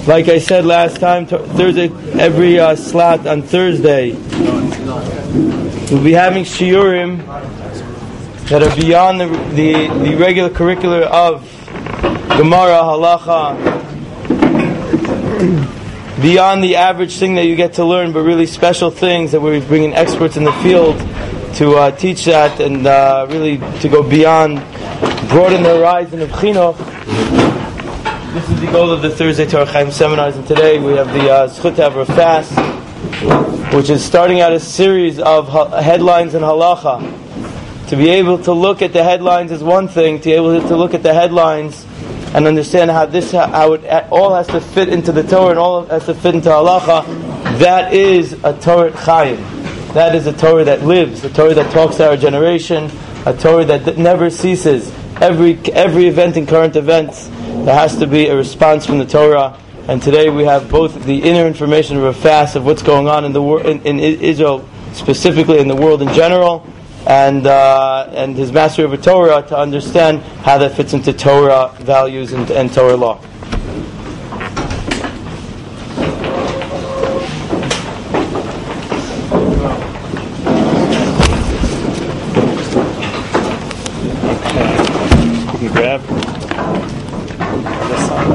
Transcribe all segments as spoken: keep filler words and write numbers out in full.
Like I said last time, t- Thursday, every uh, slot on Thursday, we'll be having shiurim that are beyond the, the, the regular curricular of Gemara, Halacha, beyond the average thing that you get to learn, but really special things that we're bringing experts in the field to uh, teach that and uh, really to go beyond, broaden the horizon of chinuch. This is the goal of the Thursday Torah Chaim seminars, and today we have the uh, Zchut to have a fast, which is starting out a series of ha- headlines in halacha. To be able to look at the headlines is one thing. To be able to look at the headlines and understand how this, how it all has to fit into the Torah and all has to fit into halacha, that is a Torah Chaim. That is a Torah that lives, a Torah that talks to our generation, a Torah that never ceases. Every every event in current events, there has to be a response from the Torah. And today we have both the inner information of a fast of what's going on in the wor- in, in Israel specifically, in the world in general, and uh, and his mastery of a Torah to understand how that fits into Torah values and, and Torah law. You can grab this side.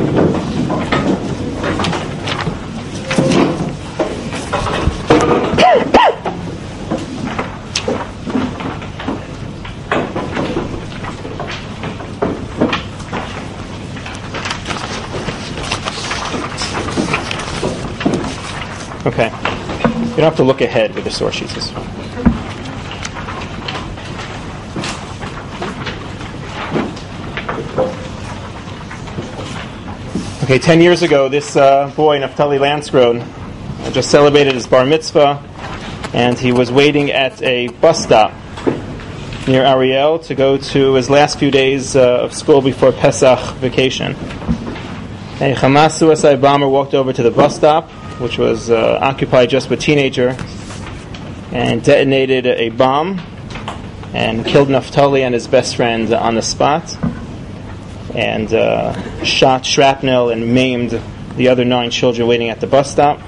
Okay. You don't have to look ahead with the source sheets. This one. Okay, ten years ago, this uh, boy, Naftali Lansgrove, just celebrated his bar mitzvah, and he was waiting at a bus stop near Ariel to go to his last few days uh, of school before Pesach vacation. A Hamas suicide bomber walked over to the bus stop, which was uh, occupied just with teenagers, and detonated a bomb and killed Naftali and his best friend on the spot, and uh, shot shrapnel and maimed the other nine children waiting at the bus stop.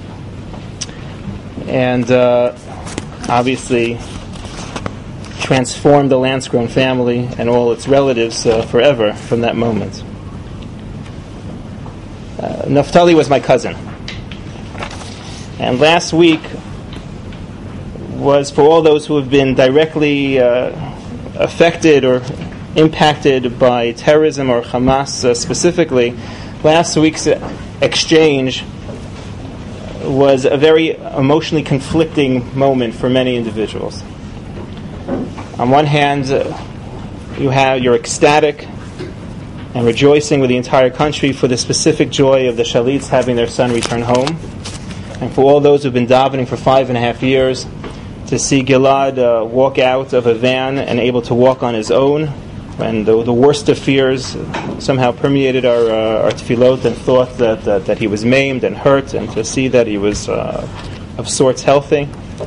And uh, obviously transformed the Lansgrove family and all its relatives uh, forever from that moment. Uh, Naftali was my cousin. And last week was for all those who have been directly uh, affected or impacted by terrorism or Hamas uh, specifically. Last week's exchange was a very emotionally conflicting moment for many individuals. On one hand, uh, you have you're ecstatic and rejoicing with the entire country for the specific joy of the Shalits having their son return home, and for all those who've been davening for five and a half years to see Gilad uh, walk out of a van and able to walk on his own, when the, the worst of fears somehow permeated our, uh, our tefillot and thought that, that that he was maimed and hurt, and to see that he was uh, of sorts healthy.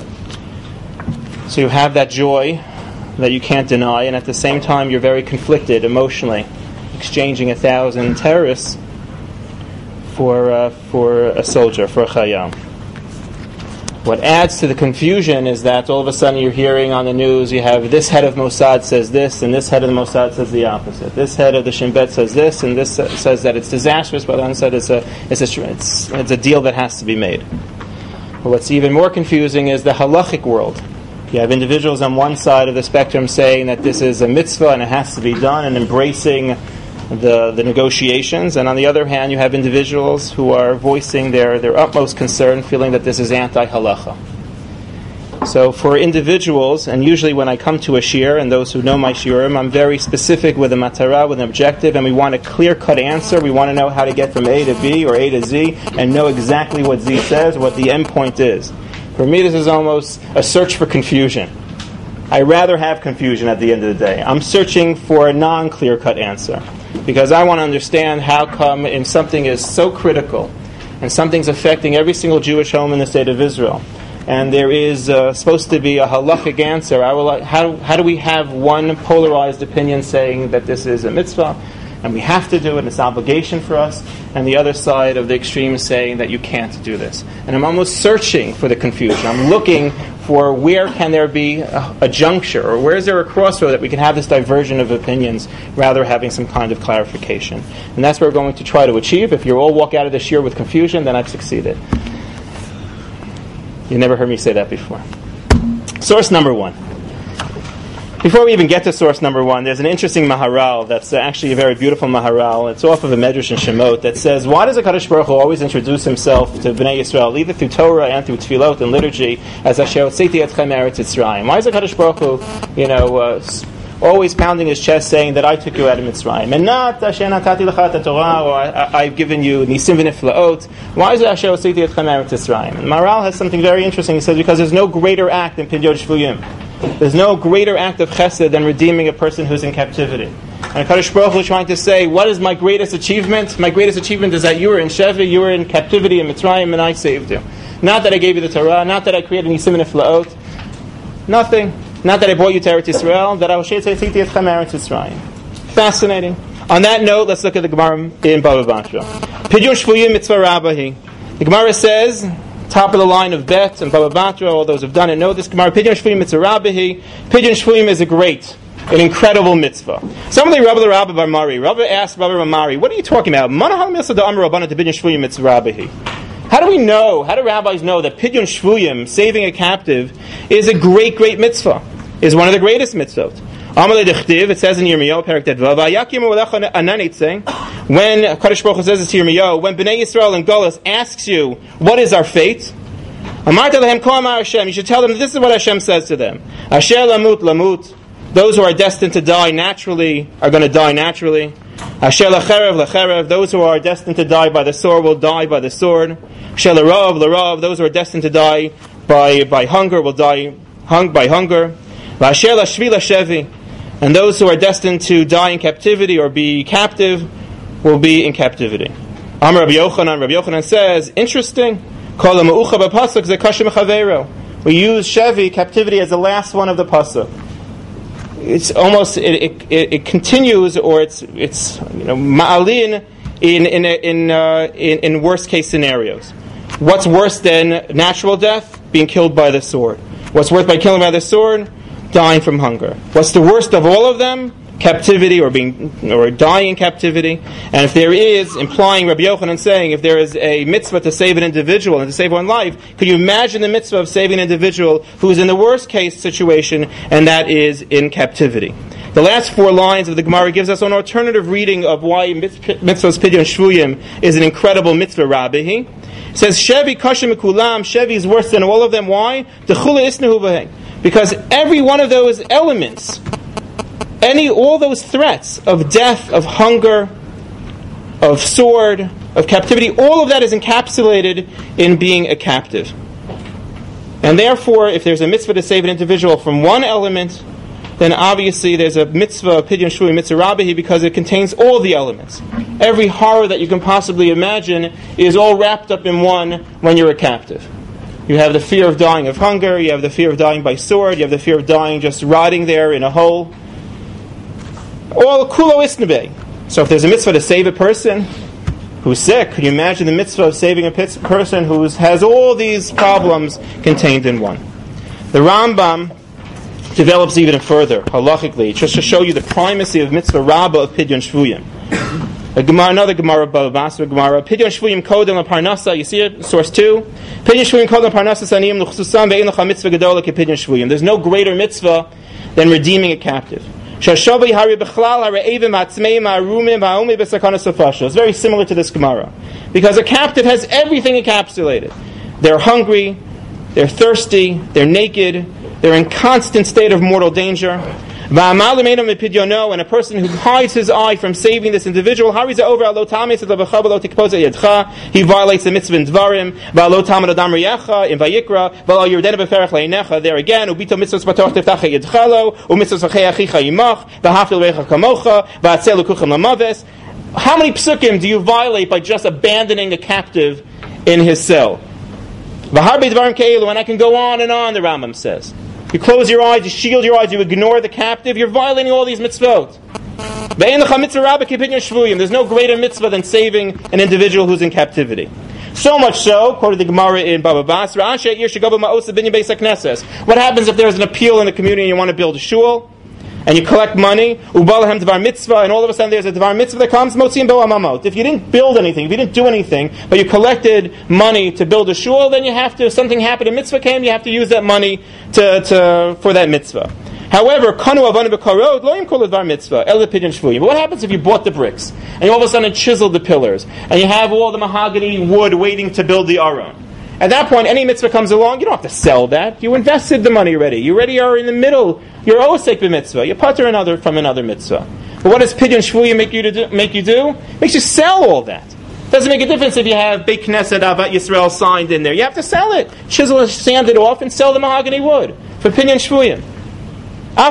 So you have that joy that you can't deny, and at the same time you're very conflicted emotionally, exchanging a thousand terrorists for uh, for a soldier, for a chayam. What adds to the confusion is that all of a sudden you're hearing on the news, you have this head of Mossad says this, and this head of the Mossad says the opposite. This head of the Shin Bet says this, and this says that it's disastrous, but on said it's a it's a it's, it's a deal that has to be made. But what's even more confusing is the halachic world. You have individuals on one side of the spectrum saying that this is a mitzvah and it has to be done, and embracing the the negotiations, and on the other hand you have individuals who are voicing their, their utmost concern, feeling that this is anti-halacha. So for individuals, and usually when I come to a shiur, and those who know my shiurim, I'm very specific with a matara, with an objective, and we want a clear-cut answer. We want to know how to get from A to B or A to Z and know exactly what Z says, what the end point is. For me, this is almost a search for confusion. I rather have confusion at the end of the day. I'm searching for a non-clear-cut answer, because I want to understand how come if something is so critical and something's affecting every single Jewish home in the state of Israel, and there is uh, supposed to be a halachic answer, I will, how, how do we have one polarized opinion saying that this is a mitzvah, and we have to do it, it's an obligation for us, and the other side of the extreme is saying that you can't do this. And I'm almost searching for the confusion. I'm looking for where can there be a, a juncture, or where is there a crossroad that we can have this diversion of opinions, rather having some kind of clarification. And that's what we're going to try to achieve. If you all walk out of this year with confusion, then I've succeeded. You never heard me say that before. Source number one. Before we even get to source number one, there's an interesting Maharal that's actually a very beautiful Maharal. It's off of a Medrash in Shemot that says, why does HaKadosh Baruch Hu always introduce himself to Bnei Yisrael, either through Torah and through Tefillot and liturgy, as Asher Hotzeti Etchem Me'eretz Mitzrayim? Why is HaKadosh Baruch Hu, you know, uh, always pounding his chest saying that I took you out of Mitzrayim, and not Asher Natati Lecha et Torah, or I, I've given you Nisim v'Niflaot? Why is it Asher Hotzeti Etchem Me'eretz Mitzrayim? And Maharal has something very interesting. He says, because there's no greater act than Pidyon Shvuyim. There's no greater act of chesed than redeeming a person who's in captivity. And HaKadosh Baruch Hu is trying to say, what is my greatest achievement? My greatest achievement is that you were in Shevi, you were in captivity in Mitzrayim, and I saved you. Not that I gave you the Torah, not that I created Nisim Niflaot, nothing. Not that I brought you to Eretz Yisrael, that I was Shetzei Tziti Etchem Eretz Yisraim. Fascinating. On that note, let's look at the Gemara in Baba Batra. Pidyon Shvuyim Mitzvah Rabbahi. The Gemara says, top of the line of Bet and Baba Batra, all those who've done it know this Gemara. Pidyon Shvuyim Mitzvah Rabbahi. Pidyon Shvuyim is a great, an incredible mitzvah. Somebody, Rabbi the Rabbi Bar Mari, Rabbi asked Rabbi Bar Mari, what are you talking about? Manahal Milsa da Amar Rabbana to Pidyon Shvuyim Mitzvah Rabbahi. How do we know, how do rabbis know that Pidyon Shvuyim, saving a captive, is a great, great mitzvah? Is one of the greatest mitzvot. Amalei Dechtiv, it says in Yirmiyahu, Perek Tetvav, Vayakimu Alecha Ananitze, when Kadosh Baruch Hu says this to Yirmiyahu, when Bnei Yisrael and Golas asks you, what is our fate? Amarta lehem kol amar Hashem, you should tell them that this is what Hashem says to them. Asher lamut lamut, those who are destined to die naturally are going to die naturally. Asher lacherev lacherev, those who are destined to die by the sword will die by the sword. Asher larav larav, those who are destined to die by, by hunger will die hung by hunger. Asher lashvi lashevi, and those who are destined to die in captivity or be captive will be in captivity. Amar Rabbi Yochanan, Rabbi Yochanan says, interesting. Kol ha'ma'ucha b'pasuk ze kashem chavero. We use shevi, captivity, as the last one of the pasuk. It's almost it it, it continues, or it's it's you know ma'alin in in in, uh, in in worst case scenarios. What's worse than natural death? Being killed by the sword. What's worse by killing by the sword? Dying from hunger. What's the worst of all of them? Captivity, or being or dying in captivity. And if there is, implying Rabbi Yochanan saying, if there is a mitzvah to save an individual and to save one life, could you imagine the mitzvah of saving an individual who is in the worst case situation, and that is in captivity? The last four lines of the Gemara gives us an alternative reading of why mitzvah's Pidyon Shvuyim is an incredible mitzvah rabbihi. It says, Shevi kashem mikulam, Shevi is worse than all of them. Why? Dechula isnahu v'hei. Because every one of those elements, any all those threats of death, of hunger, of sword, of captivity, all of that is encapsulated in being a captive. And therefore, if there's a mitzvah to save an individual from one element, then obviously there's a mitzvah, Pidyon Shvuyim Mitzvah Rabbahi, because it contains all the elements. Every horror that you can possibly imagine is all wrapped up in one when you're a captive. You have the fear of dying of hunger, you have the fear of dying by sword, you have the fear of dying just rotting there in a hole. All kulo isnabe. So if there's a mitzvah to save a person who's sick, can you imagine the mitzvah of saving a person who has all these problems contained in one? The Rambam develops even further, halachically, just to show you the primacy of mitzvah rabbah of Pidyon Shvuyim. A Gemara, another Gemara, Baba Basra Gemara, Pidyon Shvuyim kodem l'parnasa, you see it? Source two. Pidyon Shvuyim kodem l'parnasa saniyim l'chsusam ve'in l'cha mitzvah gedola ke Pidyon Shvuyim. There's no greater mitzvah than redeeming a captive. It's very similar to this Gemara, because a captive has everything encapsulated. They're hungry, they're thirsty, they're naked, they're in constant state of mortal danger. And a person who hides his eye from saving this individual, he violates the mitzvah in Dvarim. There again, how many psukim do you violate by just abandoning a captive in his cell? And I can go on and on, the Rambam says. You close your eyes, you shield your eyes, you ignore the captive, you're violating all these mitzvot. There's no greater mitzvah than saving an individual who's in captivity. So much so, quoted the Gemara in Baba Basra, what happens if there's an appeal in the community and you want to build a shul, and you collect money, ubalahem dvar mitzvah, and all of a sudden there's a dvar mitzvah that comes, motziim bo amamot. If you didn't build anything, if you didn't do anything, but you collected money to build a shul, then you have to, if something happened, a mitzvah came, you have to use that money to, to for that mitzvah. However, kanu avanu b'karod lo yimkol dvar mitzvah el pidyon shvuyim. But what happens if you bought the bricks and you all of a sudden chiseled the pillars and you have all the mahogany wood waiting to build the aron? At that point, any mitzvah comes along, you don't have to sell that. You invested the money already. You already are in the middle. You're osek b'mitzvah. You putter another from another mitzvah. But what does pidyon shvuyim make you to do, make you do? It makes you sell all that. Doesn't make a difference if you have Beit Knesset Avat Yisrael signed in there. You have to sell it. Chisel it, sand it off, and sell the mahogany wood for pidyon shvuyim. The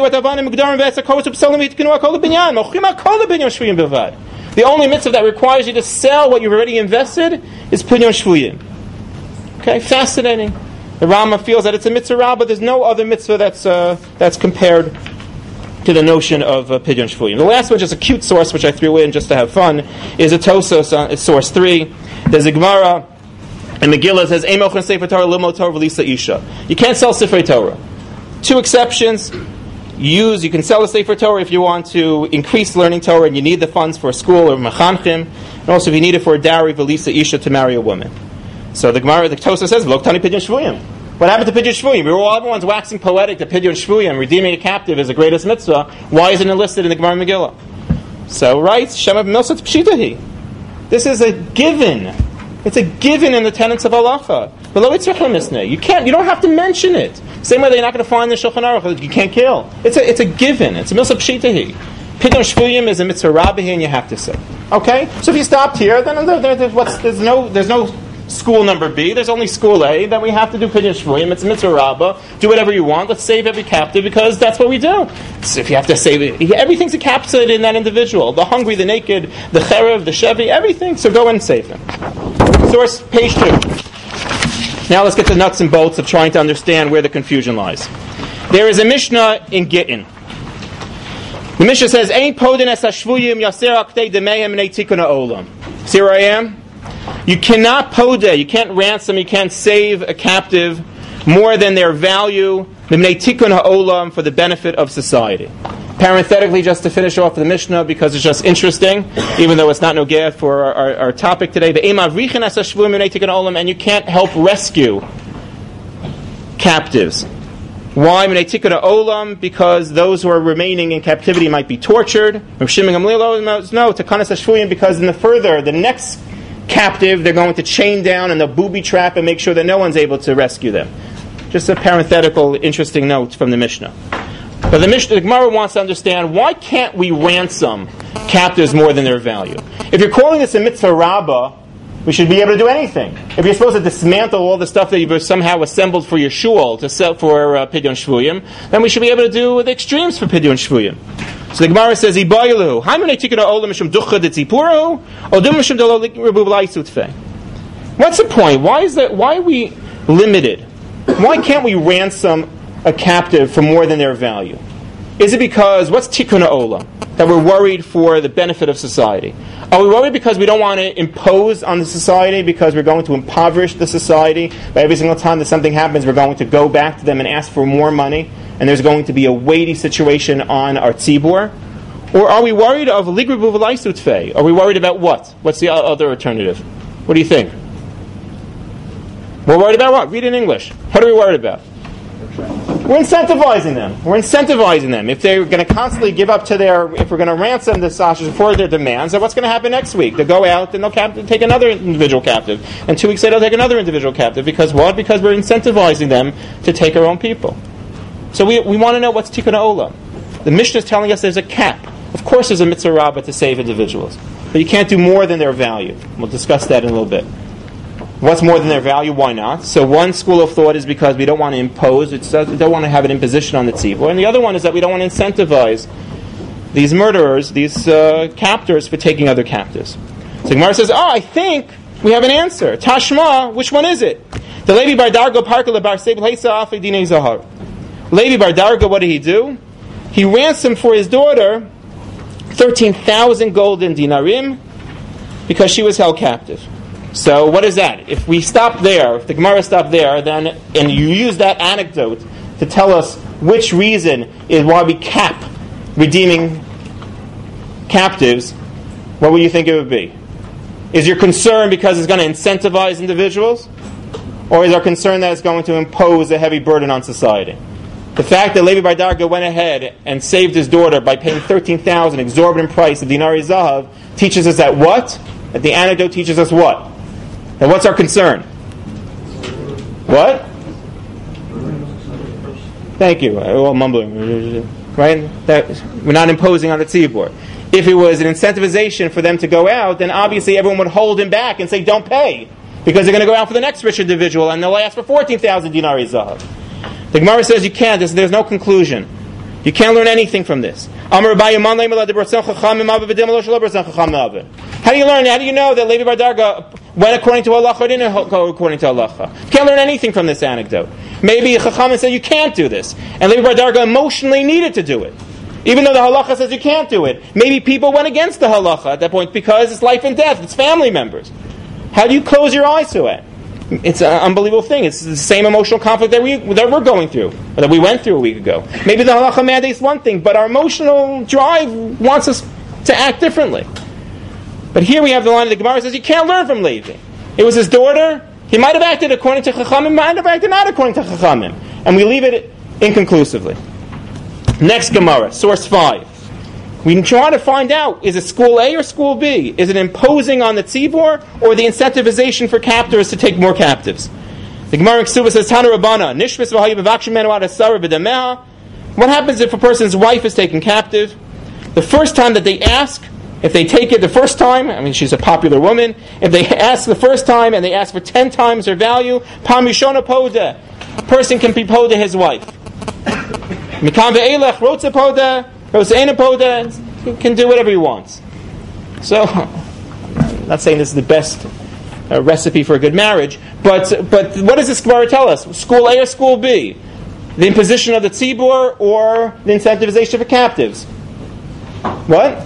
only mitzvah that requires you to sell what you've already invested is pidyon shvuyim. Okay, fascinating. The Rama feels that it's a mitzvah, but there's no other mitzvah that's uh, that's compared to the notion of uh, pidyon shvuyim. The last one, just a cute source which I threw in just to have fun, is a Tosos, uh, source three. There's a Gemara, and Megillah says, "Ein mochen sefer Torah limo Torah v'lisa isha." You can't sell Sifrei Torah. Two exceptions. Use you can sell a Sefer Torah if you want to increase learning Torah and you need the funds for a school or mechanchim, and also if you need it for a dowry v'lisa isha to marry a woman. So the Gemara, the Tosa says, "V'lo tani pidyon shvuyim." What happened to pidyon shvuyim? We were all, everyone's waxing poetic that pidyon shvuyim, redeeming a captive, is the greatest mitzvah. Why isn't it listed in the Gemara Megillah? So right, Shema b'milsat pshitahi. This is a given. It's a given in the tenets of halacha. You can't. You don't have to mention it. Same way that you're not going to find the Shulchan Aruch. You can't kill. It's a. It's a given. It's a milsa pshitahi. Pidyon shvuyim is a mitzvah rabbi, and you have to say. Okay. So if you stopped here, then there, there, there's, what's, there's no. There's no school number B. There's only school A. Then we have to do pidyon shvuyim. It's a mitzvah rabba. Do whatever you want. Let's save every captive because that's what we do. So if you have to save it, everything's encapsulated in that individual. The hungry, the naked, the cherev, the shevi, everything. So go and save them. Source, page two. Now let's get the nuts and bolts of trying to understand where the confusion lies. There is a Mishnah in Gittin. The Mishnah says, "Ein podin es hashvuyim yaser aktei demehem nei tikkun ha'olam." See where I am? You cannot podeh, you can't ransom, you can't save a captive more than their value, nei tikkun ha'olam, for the benefit of society. Parenthetically, just to finish off the Mishnah, because it's just interesting, even though it's not nogeh for our, our, our topic today, and you can't help rescue captives. Why? Because those who are remaining in captivity might be tortured. No, because in the further, the next captive, they're going to chain down and they'll booby trap and make sure that no one's able to rescue them. Just a parenthetical, interesting note from the Mishnah. But the Mishnah, the Gemara wants to understand, why can't we ransom captives more than their value? If you're calling this a mitzvah rabbah, we should be able to do anything. If you're supposed to dismantle all the stuff that you've somehow assembled for your shul to sell for uh, pidyon shvuyim, then we should be able to do the extremes for pidyon shvuyim. So the Gemara says, "Ibayilu, ha'imunei tikkun ha'olam mishum ducha detzipuru, or dum mishum delo rebu b'laisutfei." What's the point? Why is that? Why are we limited? Why can't we ransom a captive for more than their value? Is it because, what's tikkun ha'olam? That we're worried for the benefit of society. Are we worried because we don't want to impose on the society, because we're going to impoverish the society? By every single time that something happens, we're going to go back to them and ask for more money, and there's going to be a weighty situation on our tzibur? Or are we worried of ligribu v'laisutfei? Are we worried about what? What's the other alternative? What do you think? We're worried about what? Read in English. What are we worried about? We're incentivizing them. We're incentivizing them. If they're going to constantly give up to their, if we're going to ransom the Sashas for their demands, then what's going to happen next week? They'll go out and they'll cap- take another individual captive. And two weeks later they'll take another individual captive. Because what? Because we're incentivizing them to take our own people. So we we want to know what's tikkun ha'olam. The Mishnah is telling us there's a cap. Of course there's a mitzvah rabbah to save individuals. But you can't do more than their value. We'll discuss that in a little bit. What's more than their value? Why not? So one school of thought is because we don't want to impose, we don't want to have an imposition on the tzibur. And the other one is that we don't want to incentivize these murderers, these uh, captors, for taking other captives. So Gemara says, oh, I think we have an answer. Tashma, which one is it? The Levi bar Darga parka bar sebil heisa afi dinei zahar. Levi bar Darga, what did he do? He ransomed for his daughter thirteen thousand golden dinarim because she was held captive. So what is that? If we stop there, if the Gemara stopped there, then and you use that anecdote to tell us which reason is why we cap redeeming captives, what would you think it would be? Is your concern because it's going to incentivize individuals? Or is our concern that it's going to impose a heavy burden on society? The fact that Levi Bar Darga went ahead and saved his daughter by paying thirteen thousand dollars exorbitant price of dinari zahav teaches us that what? That the anecdote teaches us what? And what's our concern? What? Thank you. We're all mumbling. Right? That we're not imposing on the tzibur. If it was an incentivization for them to go out, then obviously everyone would hold him back and say, don't pay. Because they're going to go out for the next rich individual and they'll ask for fourteen thousand dinari zahav. The Gemara says you can't. There's, there's no conclusion. You can't learn anything from this. How do you learn? How do you know that Levi Bar Darga went according to halacha or didn't go according to halacha? You can't learn anything from this anecdote. Maybe Chachamim said you can't do this, and Levi Bar Darga emotionally needed to do it, even though the halacha says you can't do it. Maybe people went against the halacha at that point because it's life and death. It's family members. How do you close your eyes to it? It's an unbelievable thing. It's the same emotional conflict that, we, that we're going through, or that we went through a week ago. Maybe the halacha mandates one thing, but our emotional drive wants us to act differently. But here we have the line of the Gemara that says you can't learn from Levi. It was his daughter. He might have acted according to Chachamim, might have acted not according to Chachamim. And we leave it inconclusively. Next Gemara, source five. We try to find out, is it school A or school B? Is it imposing on the tzibor or the incentivization for captors to take more captives? The Gemara in Ksubah says, Tana Rabbana, Nishvis v'hayu b'vakshim menu ad asara b'dameha. What happens if a person's wife is taken captive? The first time that they ask, if they take it the first time, I mean she's a popular woman, if they ask the first time and they ask for ten times her value, Pam Yishona Poda, a person can be Poda his wife. Mikam ve'elech rotza Poda, Roseina Poda, can do whatever he wants. So, I'm not saying this is the best uh, recipe for a good marriage, but but what does this Gemara tell us? School A or school B? The imposition of the tzibur or the incentivization for captives? What?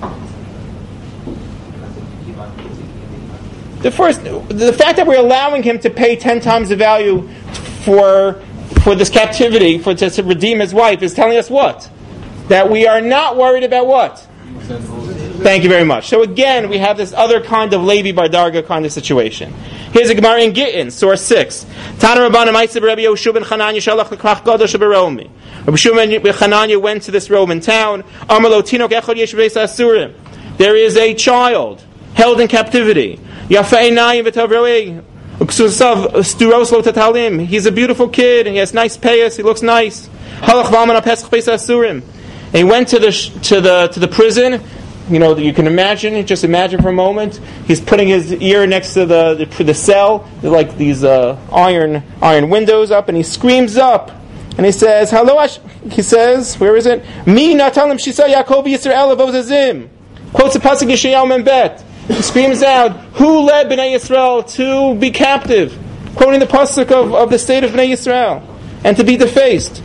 The first, the fact that we're allowing him to pay ten times the value for for this captivity, for to, to redeem his wife, is telling us what? That we are not worried about what? Thank you very much. So again, we have this other kind of Levi Bar Darga kind of situation. Here's a Gemara in Gittin, source six. Tana Rabbana Ma'aseh Rabbi Yehoshua ben Chananya shalach lekach gadol sheberomi. Rabbi Yehoshua ben Chananya went to this Roman town. Amar lo tinok echad yesh beis asurim. There is a child held in captivity. Yafei nayim v'tavroi. Sturos lo tatalim. He's a beautiful kid. He has nice payas. He looks nice. Halach v'aman apesach beis asurim. And he went to the to the to the prison. You know, you can imagine. Just imagine for a moment. He's putting his ear next to the the, the cell, like these uh, iron iron windows up, and he screams up, and he says, "Hello." Ash-. He says, "Where is it? Mi natalim shisa Yaakov Yisrael avozazim." Quotes the pasuk Yeshayahu Membet. He screams out, "Who led Bnei Yisrael to be captive?" Quoting the pasuk of, of the state of Bnei Yisrael and to be defaced.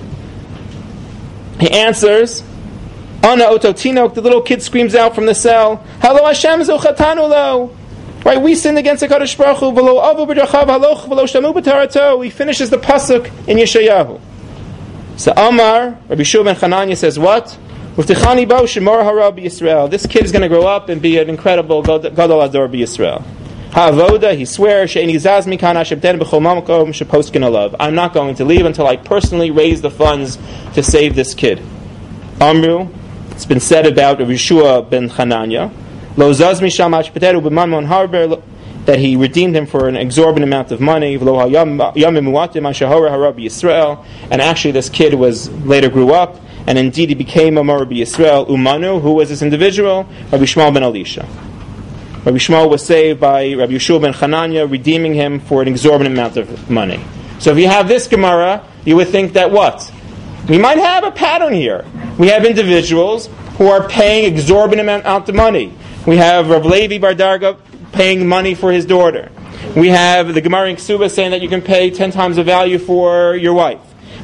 He answers, Ana Oto Tinok, the little kid screams out from the cell, Hello Hashem Zochatanu lo. Right, we sinned against the Kadosh Baruch Hu, V'lo avu b'drachav haloch, v'lo shamu b'tarato. He finishes the pasuk in Yeshayahu. So Amar, Rabbi Yehoshua ben Chananya says what? Uvtichani bo shemor hara b'Yisrael. This kid is going to grow up and be an incredible Gadol Ador b'Yisrael. Ha'avoda, he swears, she'eni zaz mikan ha'shebten b'chol mamakom she'poskin alav. I'm not going to leave until I personally raise the funds to save this kid. Amru, it's been said about Rabbi Yehoshua ben Chananya, lo zaz misham ha'shpeteru b'manmon harber, that he redeemed him for an exorbitant amount of money, v'lo ha'yam muatim ha'shahora hara b'Yisrael, and actually this kid was later grew up, and indeed he became a Mor b'Yisrael. Umanu, who was this individual? Rabbi Shmuel ben Elisha. Rabbi Shmuel was saved by Rabbi Yehoshua ben Chananya, redeeming him for an exorbitant amount of money. So if you have this Gemara, you would think that what? We might have a pattern here. We have individuals who are paying exorbitant amount of money. We have Rav Levi Bar Darga paying money for his daughter. We have the Gemara in Ksubah saying that you can pay ten times the value for your wife.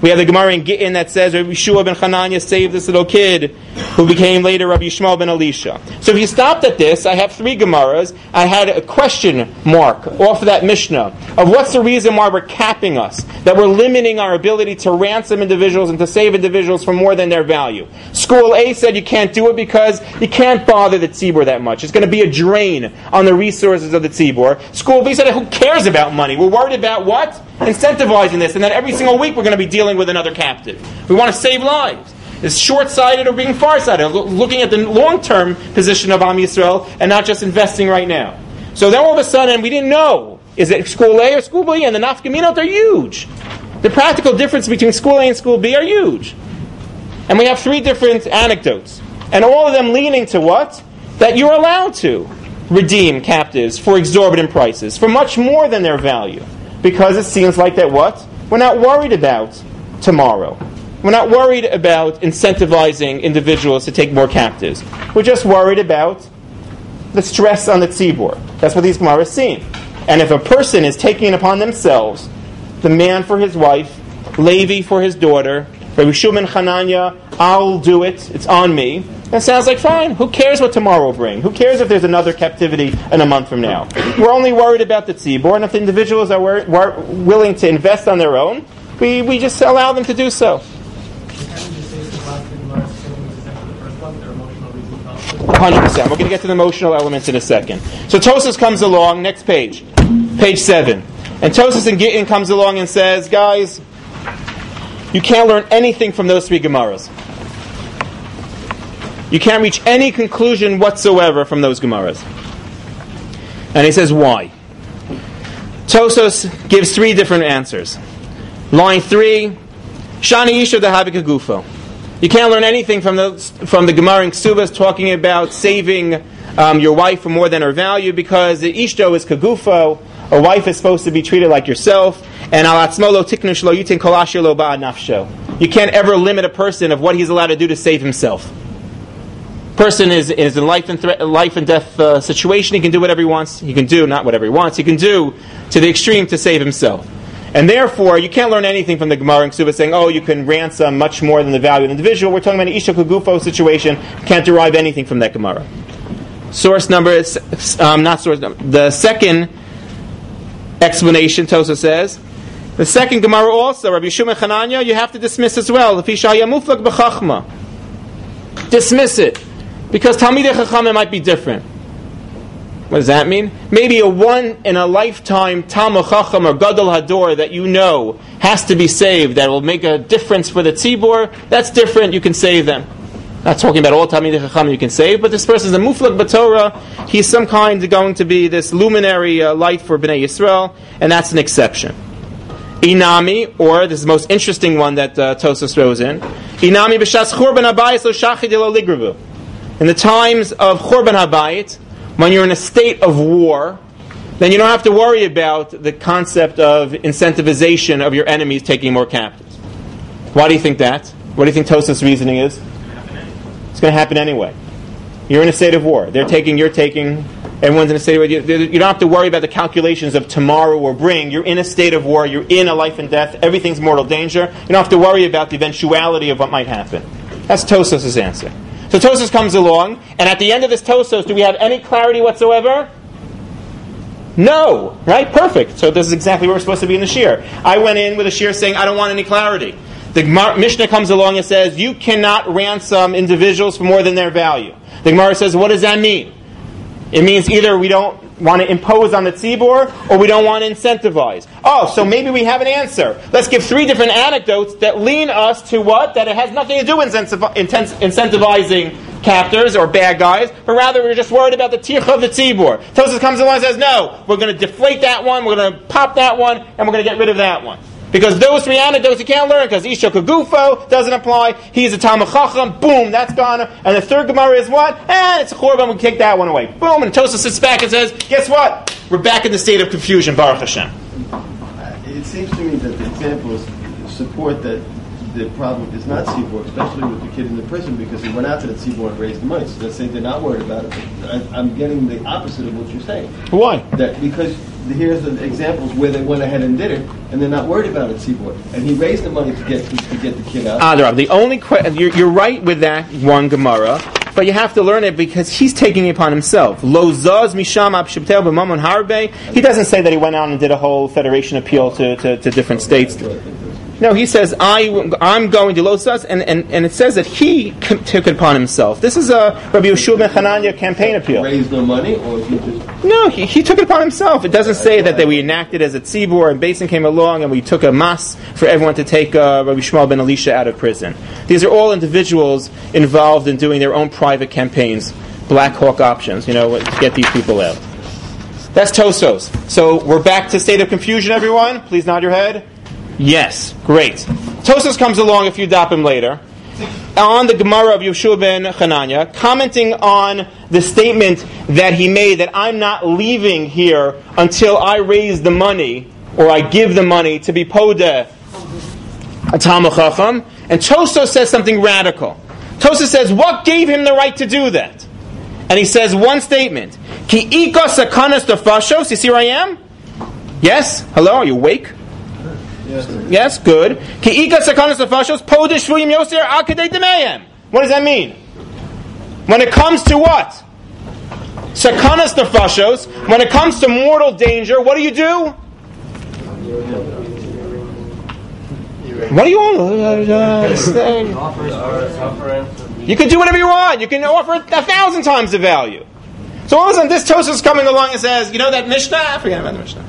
We have the Gemara in Gittin that says Rabbi Yeshua ben Chananya saved this little kid who became later Rabbi Yishmael ben Elisha. So if you stopped at this, I have three Gemaras. I had a question mark off of that Mishnah of what's the reason why we're capping us, that we're limiting our ability to ransom individuals and to save individuals for more than their value. School A said you can't do it because you can't bother the tzibur that much. It's going to be a drain on the resources of the tzibur. School B said, who cares about money? We're worried about what? Incentivizing this, and then every single week we're going to be dealing with another captive. We want to save lives. It's short-sighted or being far-sighted, looking at the long-term position of Am Yisrael and not just investing right now. So then all of a sudden we didn't know, is it school A or school B? And the nafkaminot are huge. The practical difference between school A and school B are huge. And we have three different anecdotes. And all of them leaning to what? That you're allowed to redeem captives for exorbitant prices, for much more than their value. Because it seems like that what? We're not worried about tomorrow. We're not worried about incentivizing individuals to take more captives. We're just worried about the stress on the tzibur. That's what these Gemaras seem. And if a person is taking it upon themselves, the man for his wife, Levi for his daughter, Rabbi Yeshua ben Chananya, I'll do it, it's on me. That sounds like fine. Who cares what tomorrow will bring? Who cares if there's another captivity in a month from now? We're only worried about the tzibur, and if the individuals are wor- wor- willing to invest on their own, we, we just allow them to do so. one hundred percent. We're going to get to the emotional elements in a second. So Tosas comes along, next page, page seven. And Tosas and Gittin comes along and says, guys, you can't learn anything from those three Gemaras. You can't reach any conclusion whatsoever from those Gemaras. And he says, why? Tosas gives three different answers. Line three, Shani Isha Dahabika Gufo. You can't learn anything from the from the Gemara in Ksubas talking about saving um, your wife for more than her value, because the Ishto is Kagufo. A wife is supposed to be treated like yourself. And al atzmolo tiknu shlo yitin kol asher lo ba'ad nafsho. You can't ever limit a person of what he's allowed to do to save himself. Person is is in life and thre- life and death uh, situation. He can do whatever he wants. He can do not whatever he wants. He can do to the extreme to save himself. And therefore, you can't learn anything from the Gemara and Ksubas saying, oh, you can ransom much more than the value of the individual. We're talking about an Isha Kugufo situation. You can't derive anything from that Gemara. Source number is, um, not source number. The second explanation, Tosa says, the second Gemara also, Rabbi Yeshua ben Chananya, you have to dismiss as well. Dismiss it. Because Talmidei Chachamim might be different. What does that mean? Maybe a one in a lifetime Talmid Chacham or Gadol Hador that you know has to be saved, that will make a difference for the tzibur. That's different. You can save them. Not talking about all Talmidei Chacham you can save, but this person is a Muflag B'Torah. He's some kind of going to be this luminary uh, light for Bnei Yisrael, and that's an exception. Inami, or this is the most interesting one that uh, Tosas throws in. Inami b'shas Churban Habayit lo shachid lo ligravu. In the times of Churban Habayit, when you're in a state of war, then you don't have to worry about the concept of incentivization of your enemies taking more captives. Why do you think that? What do you think Tosas' reasoning is? It's going to happen anyway. You're in a state of war. They're taking, you're taking, everyone's in a state of war. You, you don't have to worry about the calculations of tomorrow or bring. You're in a state of war. You're in a life and death. Everything's mortal danger. You don't have to worry about the eventuality of what might happen. That's Tosas' answer. So Tosas comes along, and at the end of this Tosas, do we have any clarity whatsoever? No. Right? Perfect. So this is exactly where we're supposed to be in the shir. I went in with a shir saying, I don't want any clarity. The Mishnah comes along and says, you cannot ransom individuals for more than their value. The Gemara says, what does that mean? It means either we don't want to impose on the tzibur, or we don't want to incentivize. Oh, so maybe we have an answer. Let's give three different anecdotes that lean us to what? That it has nothing to do with incentivizing captors or bad guys, but rather we're just worried about the tircha of the tzibur. Tosas comes along and says, no, we're going to deflate that one, we're going to pop that one, and we're going to get rid of that one. Because those three anecdotes you can't learn, because Isha Kagufo doesn't apply, he's a Talmid Chacham, boom, that's gone. And the third Gemara is what? And it's a Churban, we take that one away. Boom, and Tosas sits back and says, guess what? We're back in the state of confusion, Baruch Hashem. It seems to me that the examples support that the problem is not tzibur, especially with the kid in the prison, because he went out to the tzibur and raised the money. So let's say they're not worried about it. I, I'm getting the opposite of what you're saying. Why? That because here's the examples where they went ahead and did it, and they're not worried about it, Tzibor. And he raised the money to get to, to get the kid out. Ah, the only que- you're, you're right with that one Gemara, but you have to learn it because he's taking it upon himself. Lo zaz misham abshibtel b'mamon harbe. He doesn't say that he went out and did a whole federation appeal to, to, to different states. No, he says, I, I'm going to Losas, and, and, and it says that he took it upon himself. This is a Rabbi Yeshua ben Hanania campaign appeal. Raised no money, or he just... No, he, he took it upon himself. It doesn't say that, that we enacted as a tzibur, and Basin came along, and we took a mas for everyone to take uh, Rabbi Shmuel ben Elisha out of prison. These are all individuals involved in doing their own private campaigns, Black Hawk options, you know, to get these people out. That's Tosos. So we're back to state of confusion, everyone. Please nod your head. Yes, great. Tosas comes along a few dapim later on the Gemara of Yeshua ben Hanania, commenting on the statement that he made that I'm not leaving here until I raise the money or I give the money to be podeh a Talmid Chacham. And Tosas says something radical. Tosas says, what gave him the right to do that? And he says one statement: Ki ika sakanas tafashos. You see where I am? Yes? Hello? Are you awake? Yes, yes, good. Ki ika sakanas tafashos podeh shvuyim yoser al kedei demeyem. What does that mean? When it comes to what? Sakanas tafashos. When it comes to mortal danger, what do you do? What do you want to say? You can do whatever you want. You can offer a thousand times the value. So all of a sudden, this Tosas is coming along and says, you know that Mishnah? I forget about the Mishnah.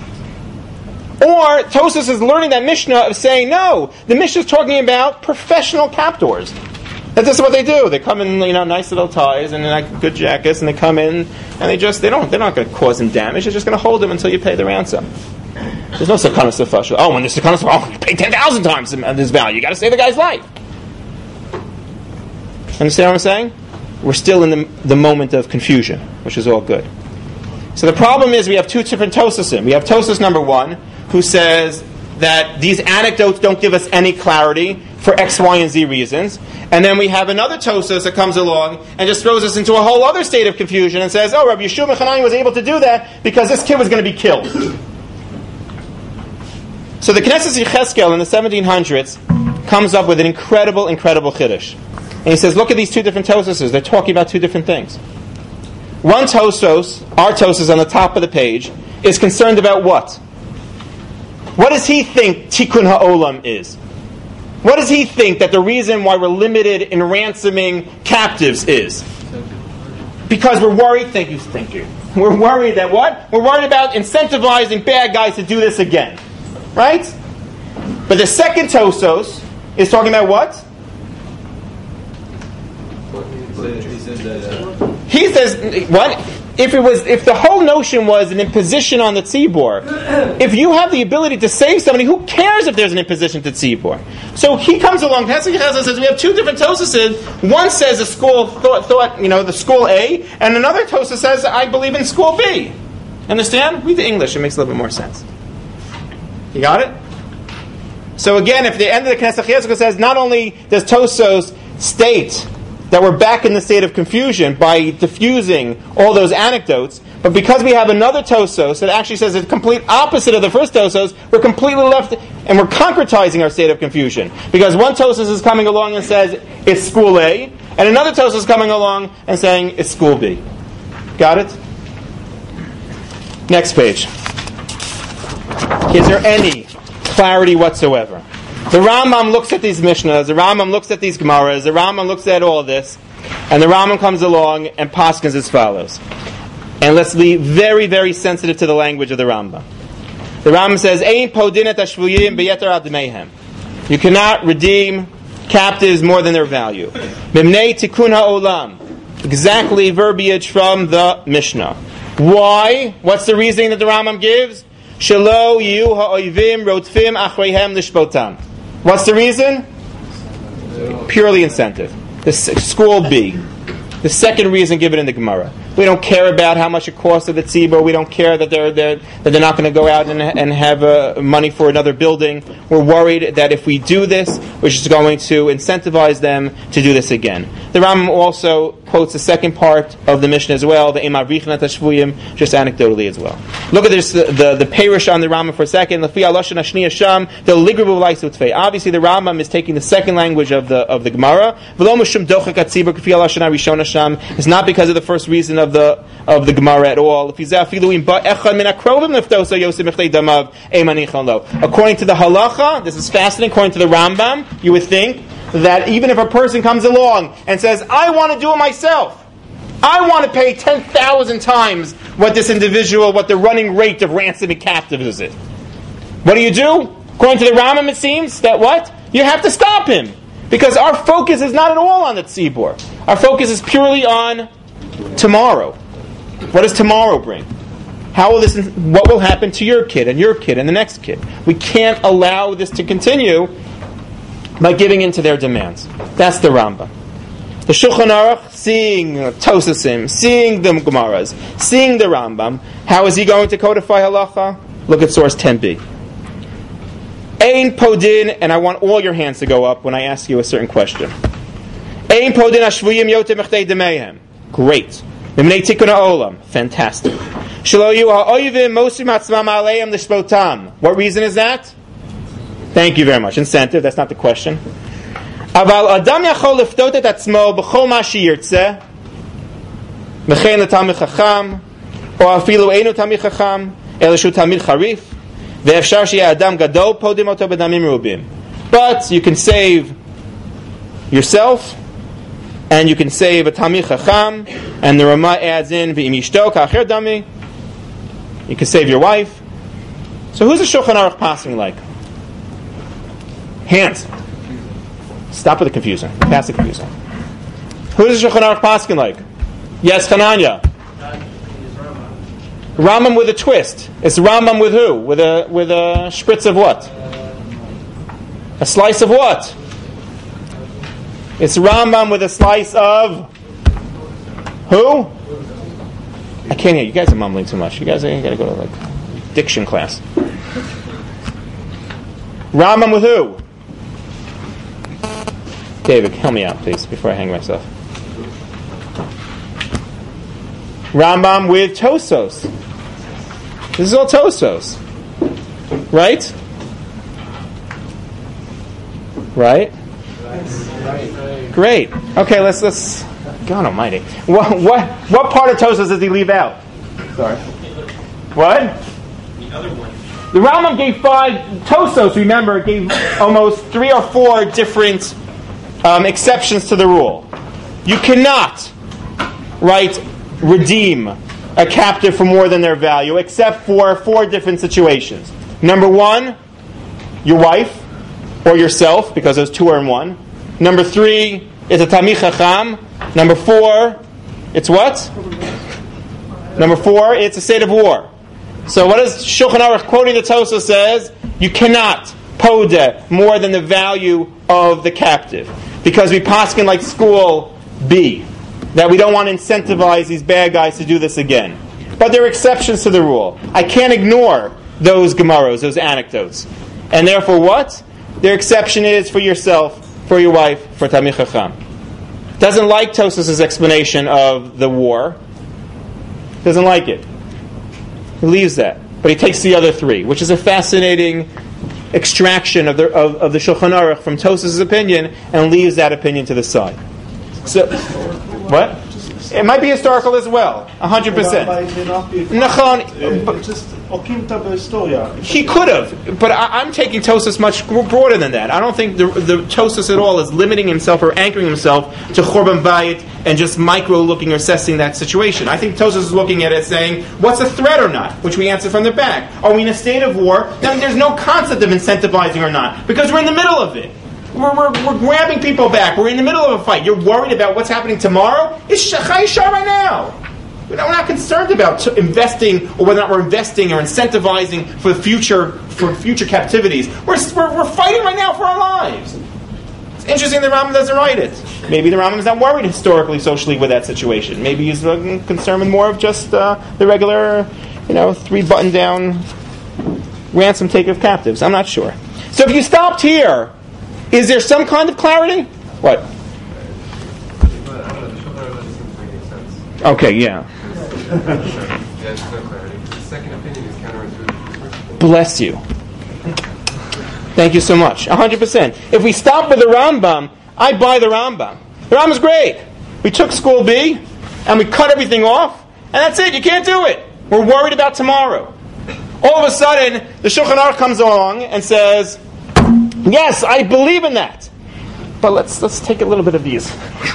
Or Tosas is learning that Mishnah of saying, no, the Mishnah is talking about professional captors. That's just what they do. They come in, you know, nice little ties and like good jackets, and they come in and they just they don't they're not going to cause him damage. They're just going to hold him until you pay the ransom. There's no sakanas tefashos. Oh, when there's sakanas tefashos, oh, you pay ten thousand times this value. You got to save the guy's life. Understand what I'm saying? We're still in the, the moment of confusion, which is all good. So the problem is we have two different Tosasim. We have Tosas number one, who says that these anecdotes don't give us any clarity for X, Y, and Z reasons. And then we have another Tosas that comes along and just throws us into a whole other state of confusion and says, oh, Rabbi Yeshua ben Hanania was able to do that because this kid was going to be killed. So the Knesset Yechezkel in the seventeen hundreds comes up with an incredible, incredible chiddush. And he says, look at these two different Tosas. They're talking about two different things. One Tosos, our Tosos on the top of the page, is concerned about what? What does he think Tikkun HaOlam is? What does he think that the reason why we're limited in ransoming captives is? Because we're worried, thank you, thank you. We're worried that what? We're worried about incentivizing bad guys to do this again. Right? But the second Tosos is talking about what? He says, what? If it was, if the whole notion was an imposition on the tzibor, if you have the ability to save somebody, who cares if there's an imposition to tzibor? So he comes along. Pesach Yechezkel says we have two different Tosas. One says the school thought, thought, you know, the school A, and another Tosa says I believe in school B. Understand? Read the English; it makes a little bit more sense. You got it? So again, if the end of the Knesset Yechezkel says not only does Tosos state that we're back in the state of confusion by diffusing all those anecdotes, but because we have another Tosos that actually says the complete opposite of the first Tosos, we're completely left, and we're concretizing our state of confusion. Because one Tosos is coming along and says it's school A, and another Tosos is coming along and saying it's school B. Got it? Next page. Is there any clarity whatsoever? The Rambam looks at these Mishnahs, the Rambam looks at these Gemaras, the Rambam looks at all this, and the Rambam comes along and paskins as follows. And let's be very, very sensitive to the language of the Rambam. The Rambam says, Ein podin et hashvuyim beyeter ad mehem. You cannot redeem captives more than their value. Mimnei tikkun ha'olam. Exactly verbiage from the Mishnah. Why? What's the reasoning that the Rambam gives? Shelo yiyu ha'oivim rotfim achreihem lishpotam. What's the reason? Purely incentive. The school B. The second reason given in the Gemara. The We don't care about how much it costs to the tzibur. We don't care that they're, they're that they're not going to go out and, and have uh, money for another building. We're worried that if we do this, we're just going to incentivize them to do this again. The Rambam also quotes the second part of the Mishnah as well, the Ema Richna Tashvuyim, just anecdotally as well. Look at this, the the, the Perish on the Rambam for a second. Obviously, the Rambam is taking the second language of the of the Gemara. It's not because of the first reason of the of the Gemara at all. According to the halacha, this is fascinating. According to the Rambam, you would think that even if a person comes along and says, "I want to do it myself," I want to pay ten thousand times what this individual, what the running rate of ransoming captives is it. What do you do? According to the Rambam, it seems that what? You have to stop him. Because our focus is not at all on the tzibur. Our focus is purely on tomorrow. What does tomorrow bring? How will this, what will happen to your kid and your kid and the next kid? We can't allow this to continue by giving in to their demands. That's the Rambam. The Shulchan Aruch, seeing Tosasim, seeing the Gemaras, seeing the Rambam, how is he going to codify halacha? Look at source ten b. Ein podin, and I want all your hands to go up when I ask you a certain question. Ein podin ashvuyim yotem echdei demehem. Great. Mimnei tikkun ha'olam. Fantastic. Shelo yu ha'oyivim mosim atzmam aleim l'shpotam. What reason is that? Thank you very much. Incentive. That's not the question. Aval adam yachol liftot et atzmo b'chol ma sheyirtzeh mechein l'tamid chacham or afilu einu tamid chacham ela shu tamid charif. But you can save yourself, and you can save a Tamid Chacham, and the Ramah adds in v'im ishto ka'acher dami. You can save your wife. So who's the Shulchan Aruch passing like? Hands. Stop with the confusing. Pass the confusing. Who's the Shulchan Aruch passing like? Yes, Hananya. Rambam with a twist. It's Rambam with who? With a with a spritz of what? A slice of what? It's Rambam with a slice of who? I can't hear. You guys are mumbling too much. You guys are got to go to like diction class. Rambam with who? David, help me out, please, before I hang myself. Rambam with Tosos. This is all Tosos. Right? Right? Great. Okay, let's let's God almighty. What what what part of Tosos does he leave out? Sorry. What? The other one. The Rambam gave five Tosos, remember, gave almost three or four different um, exceptions to the rule. You cannot, right, redeem a captive for more than their value, except for four different situations. Number one, your wife or yourself, because those two are in one. Number three, it's a Tamid Chacham. Number four, it's what? Number four, it's a state of war. So what does Shulchan Aruch, quoting the Tosa, says? You cannot podeh more than the value of the captive. Because we paskin like school B, that we don't want to incentivize these bad guys to do this again. But there are exceptions to the rule. I can't ignore those gemaros, those anecdotes. And therefore what? Their exception is for yourself, for your wife, for Tamid Chacham. Doesn't like Tosas' explanation of the war. Doesn't like it. He leaves that. But he takes the other three, which is a fascinating extraction of the of, of the Shulchan Aruch from Tosas' opinion, and leaves that opinion to the side. So, what? It might be historical as well, one hundred percent. He could have, but I, I'm taking Tosas much broader than that. I don't think the, the Tosas at all is limiting himself or anchoring himself to Churban Bayit and just micro-looking or assessing that situation. I think Tosas is looking at it saying, what's a threat or not? Which we answer from the back. Are we in a state of war? Then there's no concept of incentivizing or not, because we're in the middle of it. We're, we're, we're grabbing people back. We're in the middle of a fight. You're worried about what's happening tomorrow? It's Chai Shah right now. We're not, we're not concerned about t- investing, or whether or not we're investing or incentivizing for future for future captivities. We're, we're, we're fighting right now for our lives. interesting the Rambam doesn't write it. Maybe the Rambam is not worried historically, socially with that situation. Maybe he's uh, concerned with more of just uh, the regular, you know, three button down ransom take of captives. I'm not sure. So if you stopped here, is there some kind of clarity? What? Okay, yeah. Bless you. Thank you so much. one hundred percent. If we stop with the Rambam, I buy the Rambam. The Rambam's great. We took school B, and we cut everything off, and that's it. You can't do it. We're worried about tomorrow. All of a sudden, the Shulchan Aruch comes along and says, yes, I believe in that. But let's let's take a little bit of these.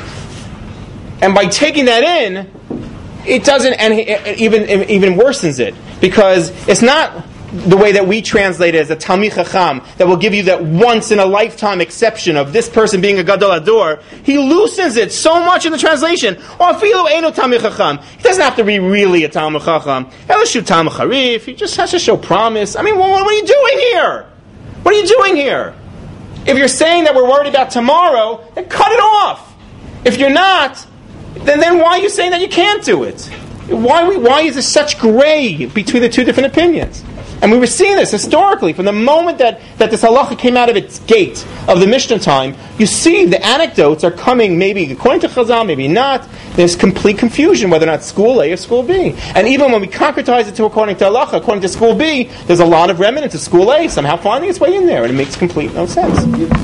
And by taking that in, it doesn't, and it even it even worsens it, because it's not the way that we translate it as a Talmid Chacham that will give you that once in a lifetime exception of this person being a Gadol Ador. He loosens it so much in the translation. Or Afilu Eino Talmid Chacham. He doesn't have to be really a Talmid Chacham. Elishu Talmid Charif. He just has to show promise. I mean, what, what are you doing here? What are you doing here? If you're saying that we're worried about tomorrow, then cut it off. If you're not, then then why are you saying that you can't do it? Why we, why is there such gray between the two different opinions? And we were seeing this historically from the moment that, that this halacha came out of its gate of the Mishnah time. You see the anecdotes are coming maybe according to Chazal, maybe not. There's complete confusion whether or not school A or school B. And even when we concretize it to according to halacha, according to school B, there's a lot of remnants of school A somehow finding its way in there, and it makes complete no sense.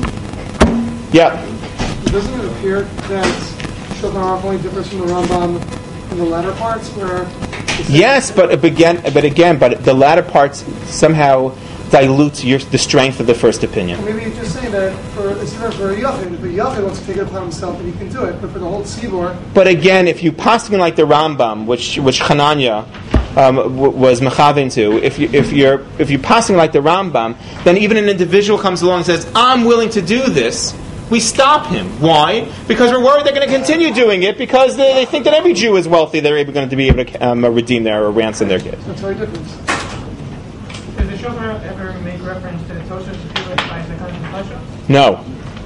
Yeah. Doesn't it appear that Shulchan Aruch only differs from the Rambam in the latter parts where? Yes, but again, but again, but the latter parts somehow dilutes your, the strength of the first opinion. Maybe you're just saying that for it's not for a Yachid. If a Yachid wants to take it upon himself, then he can do it. But for the whole Tzibor. But again, if you posting like the Rambam, which which Hananya um, w- was mechaven to, if you if you're if you're passing like the Rambam, then even an individual comes along and says, "I'm willing to do this." We stop him. Why? Because we're worried they're going to continue doing it because they, they think that every Jew is wealthy. They're able, going to be able to um, redeem their or ransom their kids. That's very different. Does the Shulchan ever make reference to the Tosha Shapiro by the Kantan Pasha? No.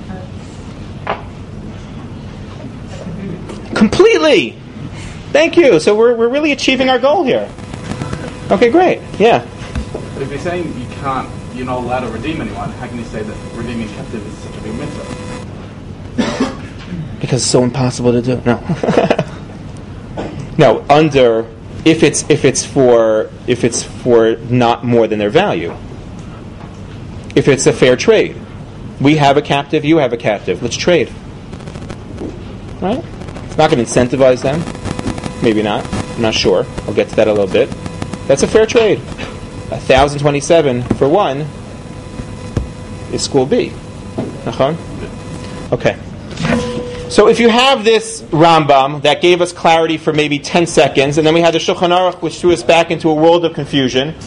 Completely. Thank you. So we're we're really achieving our goal here. Okay, great. Yeah. But if you're saying you can't, you're not allowed to redeem anyone, how can you say that redeeming captive is such a big mitzvah? Because it's so impossible to do. No. No, under if it's if it's for if it's for not more than their value. If it's a fair trade. We have a captive, you have a captive. Let's trade. Right? It's not going to incentivize them. Maybe not. I'm not sure. I'll get to that a little bit. That's a fair trade. one thousand twenty-seven for one is school B. Okay. So if you have this Rambam that gave us clarity for maybe ten seconds, and then we had the Shulchan Aruch which threw us back into a world of confusion.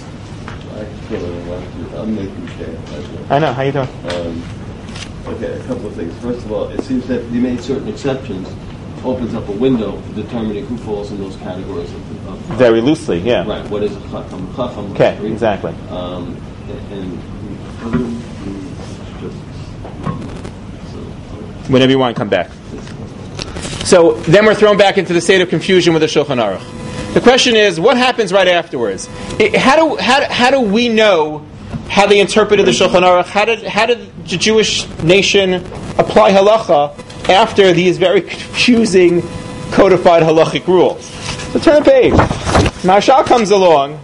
I know. How you doing? Um, okay, a couple of things. First of all, it seems that you made certain exceptions. Opens up a window for determining who falls in those categories of, of very loosely, yeah. Right. What is a chacham? Chacham. Okay, exactly. Um, and, and whenever you want to come back. So then we're thrown back into the state of confusion with the Shulchan Aruch. The question is, what happens right afterwards? It, how do how, how do we know how they interpreted the Shulchan Aruch? How did how did the Jewish nation apply halacha after these very confusing codified halachic rules? So turn the page. Maharshal comes along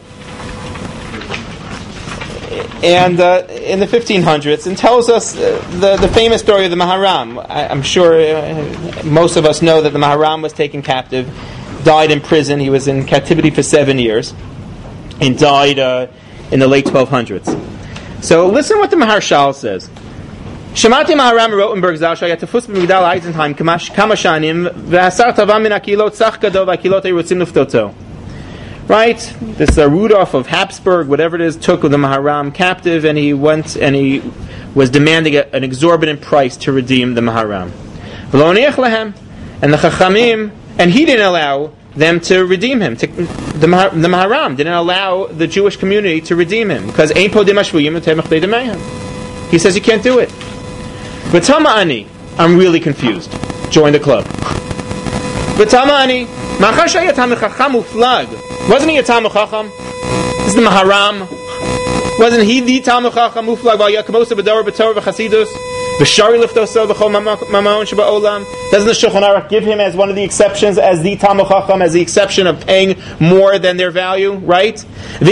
and uh, in the fifteen hundreds and tells us uh, the, the famous story of the Maharam. I, I'm sure uh, most of us know that the Maharam was taken captive, died in prison. He was in captivity for seven years and died uh, in the late twelve hundreds. So listen what the Maharshal says. Shemati Maharam Rotenberg Zal Shaya Tefus B'Migdal Eisenheim Kama Shanim V'Hasar Tavam Min Akilot Tzach Gadol V'Akilot Eirotzim Nuftoto. Right? This uh, Rudolph of Habsburg, whatever it is, took the Maharam captive, and he went and he was demanding a, an exorbitant price to redeem the Maharam. And the Chachamim, and he didn't allow them to redeem him. To, the, Mahar, the Maharam didn't allow the Jewish community to redeem him because he says you can't do it. I'm really confused. Join the club. V'tamani, machar shaya Talmid Chacham uflag. Wasn't he a Talmid Chacham? This is the Maharam. Wasn't he the Talmid Chacham uflag? V'yakamosa b'dor b'torah v'chasidus. V'shari liftoso v'chol mamon sheba'olam. Doesn't the Shulchan Aruch give him as one of the exceptions, as the Talmid Chacham, as the exception of paying more than their value, right? And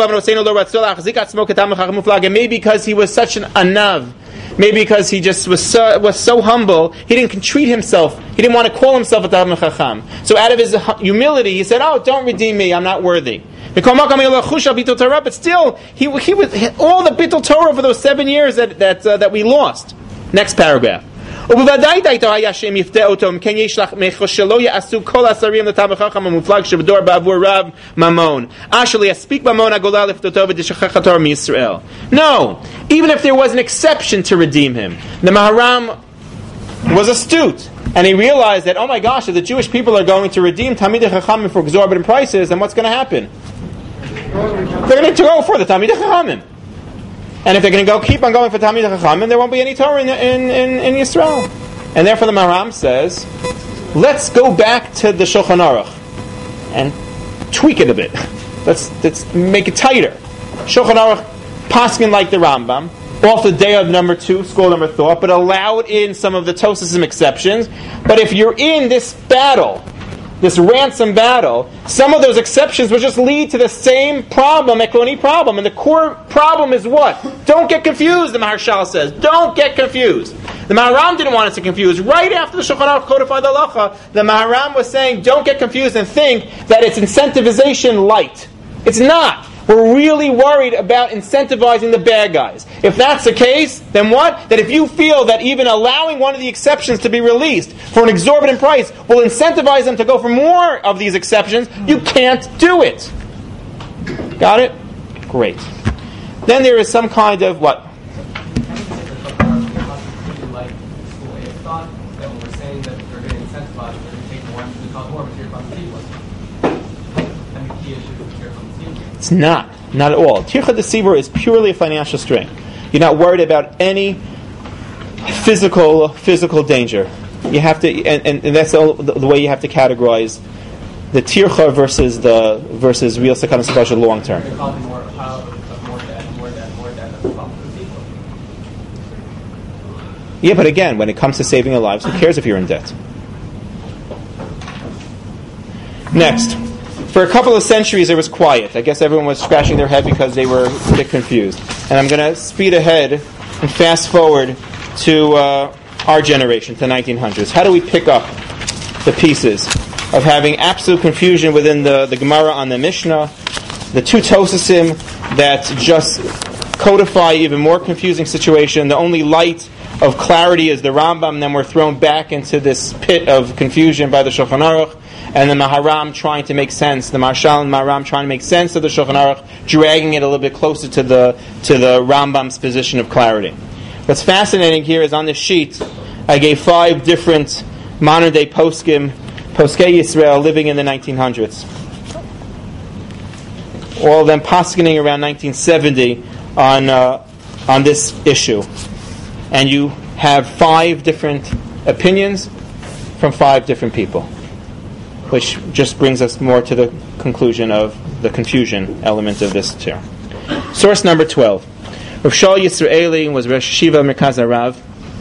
maybe because he was such an anav, maybe because he just was so, was so humble, he didn't treat himself, he didn't want to call himself a Talmid Chacham. So out of his humility, he said, oh, don't redeem me, I'm not worthy. But still, he, he was all the Bittul Torah for those seven years that that, uh, that we lost. Next paragraph. No, even if there was an exception to redeem him, the Maharam was astute, and he realized that, oh my gosh, if the Jewish people are going to redeem Talmidei Chachamim for exorbitant prices, then what's going to happen? They're going to go for the Talmidei Chachamim. And if they're going to go keep on going for Talmidei Chachamim, there won't be any Torah in, in, in, in Yisrael. And therefore the Maharam says, let's go back to the Shulchan Aruch and tweak it a bit. Let's, let's make it tighter. Shulchan Aruch paskin like the Rambam, off the day of number two, school number thought, but allowed in some of the Tosafim exceptions. But if you're in this battle, this ransom battle, some of those exceptions will just lead to the same problem, Ekloni problem. And the core problem is what? Don't get confused, the Maharshal says. Don't get confused. The Maharam didn't want us to confuse. Right after the Shulchan Aruch codified the halacha, the Maharam was saying, don't get confused and think that it's incentivization light. It's not. We're really worried about incentivizing the bad guys. If that's the case, then what? That if you feel that even allowing one of the exceptions to be released for an exorbitant price will incentivize them to go for more of these exceptions, you can't do it. Got it? Great. Then there is some kind of what? It's not. Not at all. Tircha D'Sibur is purely a financial strain. You're not worried about any physical physical danger. You have to, and, and, and that's the, the way you have to categorize the tircha versus the versus real sakana sabasha long term. Yeah, but again, when it comes to saving lives, who cares if you're in debt? Next. For a couple of centuries, it was quiet. I guess everyone was scratching their head because they were a bit confused. And I'm going to speed ahead and fast forward to uh, our generation, to the nineteen hundreds. How do we pick up the pieces of having absolute confusion within the, the Gemara on the Mishnah, the two Tosasim that just codify even more confusing situation? The only light of clarity is the Rambam, and then we're thrown back into this pit of confusion by the Shulchan Aruch. And the Maharam trying to make sense, the Marshal and Maharam trying to make sense of the Shulchan Aruch, dragging it a little bit closer to the to the Rambam's position of clarity. What's fascinating here is on this sheet, I gave five different modern day poskim, poskei Yisrael living in the nineteen hundreds. All of them poskening around nineteen seventy on uh, on this issue, and you have five different opinions from five different people, which just brings us more to the conclusion of the confusion element of this too. Source number twelve. Rav Shaul Yisraeli was Rosh Yeshiva Merkaz Harav,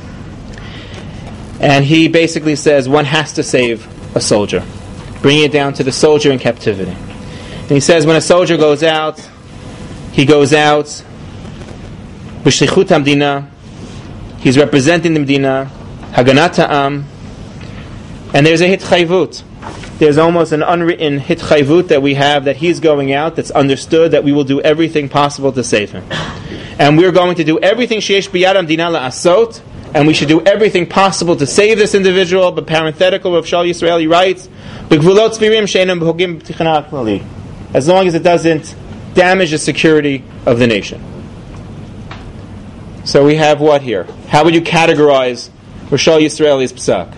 and he basically says one has to save a soldier, bringing it down to the soldier in captivity. And he says when a soldier goes out, he goes out b'shlichut hamdina, he's representing the Medina, Haganat ha'am, and there's a hitchayvut. There's almost an unwritten hitchayvut that we have that he's going out, that's understood that we will do everything possible to save him. And we're going to do everything sheyesh biyad hamdina la'asot, and we should do everything possible to save this individual. But parenthetical, Rav Shaul Yisraeli writes, b'gvulot tzvirim she'enam b'hogim b'tichana klali, as long as it doesn't damage the security of the nation. So we have what here? How would you categorize Rav Shaul Yisraeli's psak?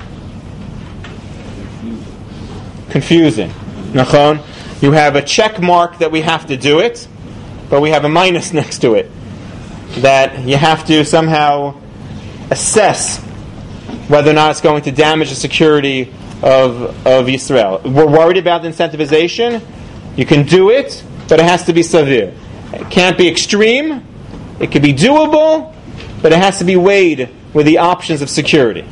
Confusing. Nachon? You have a check mark that we have to do it, but we have a minus next to it. That you have to somehow assess whether or not it's going to damage the security of of Yisrael. We're worried about the incentivization. You can do it, but it has to be severe. It can't be extreme. It can be doable, but it has to be weighed with the options of security.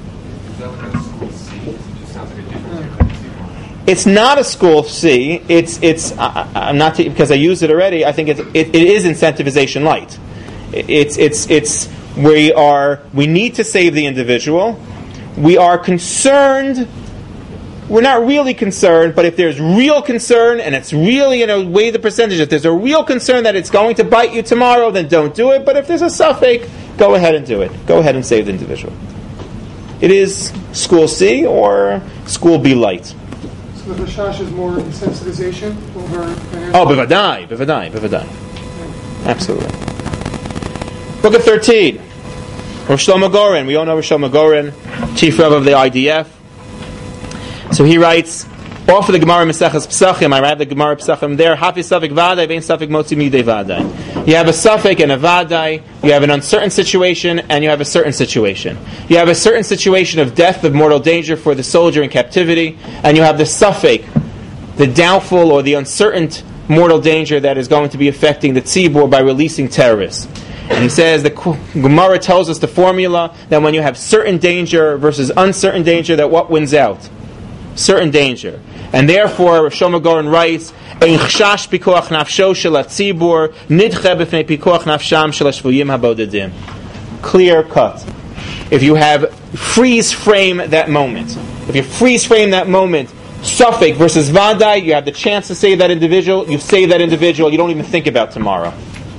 It's not a school C. It's it's. Uh, I'm not t- because I used it already. I think it's, it, it is incentivization light. It's it's it's we are we need to save the individual. We are concerned. We're not really concerned, but if there's real concern and it's really, you know, weigh the percentage. If there's a real concern that it's going to bite you tomorrow, then don't do it. But if there's a suffix, go ahead and do it. Go ahead and save the individual. It is school C or school B light. So the Hashash is more desensitization over... Oh, bevadai, bevadai, bevadai. Absolutely. Book of thirteen. Rosh Shlomo Goren. We all know Rosh Shlomo Goren, Chief Rebbe of the I D F. So he writes, off of the Gemara Maseches Pesachim, I read the Gemara Pesachim there, Hafi Safik Vadai, Vein Safik Motzi Midei Vadai. You have a Safik and a Vadai, you have an uncertain situation, and you have a certain situation. You have a certain situation of death, of mortal danger for the soldier in captivity, and you have the Safik, the doubtful or the uncertain mortal danger that is going to be affecting the Tzibur by releasing terrorists. And he says, the Gemara tells us the formula that when you have certain danger versus uncertain danger, that what wins out? Certain danger. And therefore, Rosh Shlomo Goren writes, Ein chashash pikuach nafsho shel hatzibur nidche b'fnei pikuach nafsham shel hashvuyim habodedim. Clear cut. If you have freeze frame that moment, if you freeze frame that moment, suffix versus vadai, you have the chance to save that individual, you save that individual, you don't even think about tomorrow.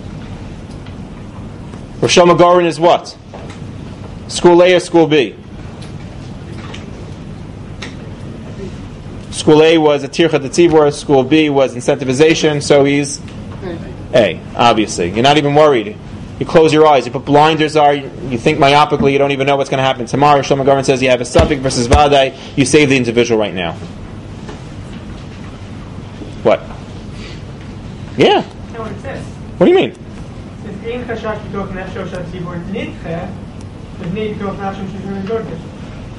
Rosh Shlomo Goren is what? School A or School B? School A was a tircha d'tzibur, School B was incentivization, so he's A, obviously. You're not even worried. You close your eyes, you put blinders on, you think myopically, you don't even know what's going to happen tomorrow. Shlomo Goren says you have a suffix versus vadai, you save the individual right now. What? Yeah. No, what it says. What do you mean? It says, Ein chashash pikuach nafsho shel hatzibur nidche b'fnei pikuach nafsham shel hashvuyim habodedim.